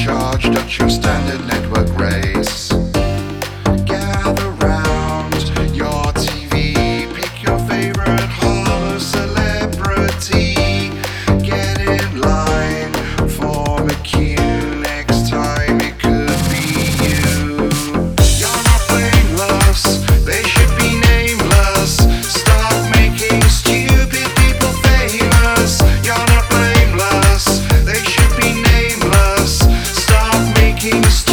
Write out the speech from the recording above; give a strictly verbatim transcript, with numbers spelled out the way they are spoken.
charged at your standard network race. Gather round your T V, pick your favorite horror celebrity. Get in line, form a queue. Next time it could be you. You're not blameless, they should be nameless. Stop making stupid people famous. You're not blameless, they should be nameless. Stop making